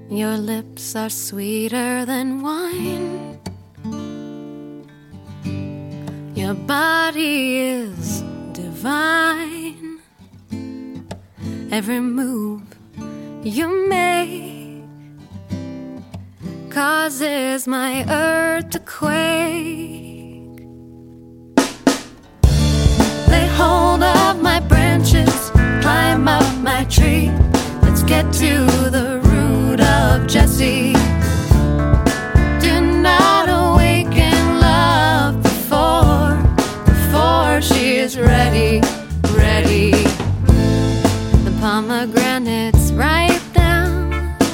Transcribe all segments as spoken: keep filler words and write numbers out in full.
Your lips are sweeter than wine. Your body is divine. Every move you make causes my earth to quake. Lay hold of my branches, climb up my tree. Let's get to the root of Jessie. Do not awaken love before, before she is ready, ready. The pomegranate's ripe now,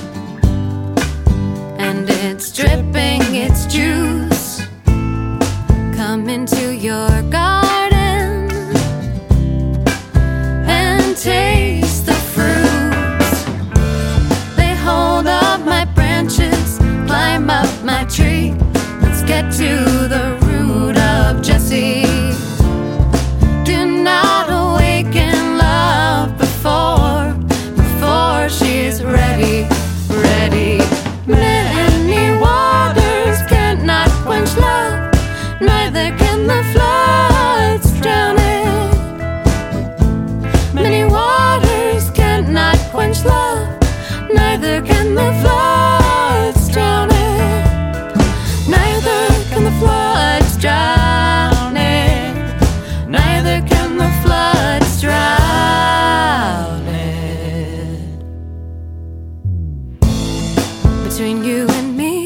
and it's dripping its juice. Come into your garden and taste the fruits. Lay hold of my branches, climb up my tree. Let's get to the root of Jessie. Do not awaken love before, before she's ready, ready. Many waters cannot quench love, neither can the floods drown it. Many waters cannot quench love, neither can the floods drown it. Neither can the floods drown it. Neither can the floods drown it. Between you and me,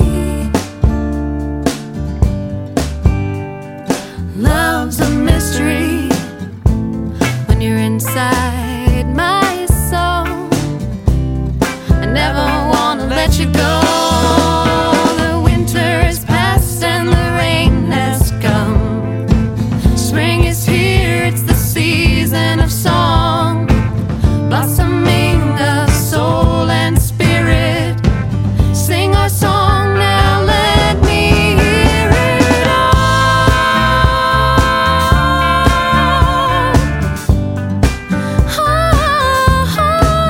love's a mystery. When you're inside my soul, I never wanna let you go. The winter is past and the rain has come. Spring is here, it's the season of song, blossoming of soul and spirit. Sing our song now, let me hear it all. Oh, oh,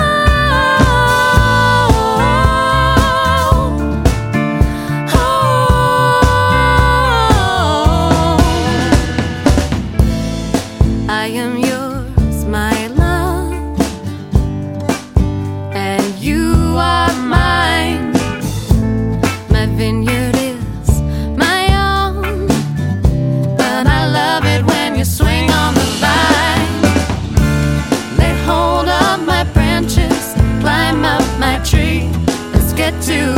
oh, oh. I am yours, my love, and you are mine. My vineyard is my own, but I love it when you swing on the vine. Lay hold of my branches, climb up my tree. Let's get to